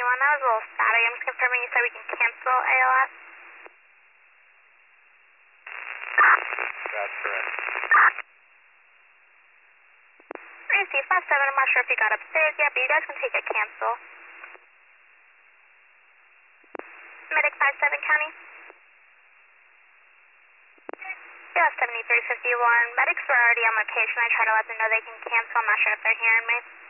771, that was a little static. I'm just confirming you said we can cancel ALS. That's correct. Receive 57, I'm not sure if you got upstairs yet, but you guys can take a cancel. Medic 57 County. Yeah, 7351. Medics were already on location. I try to let them know they can cancel. I'm not sure if they're hearing me.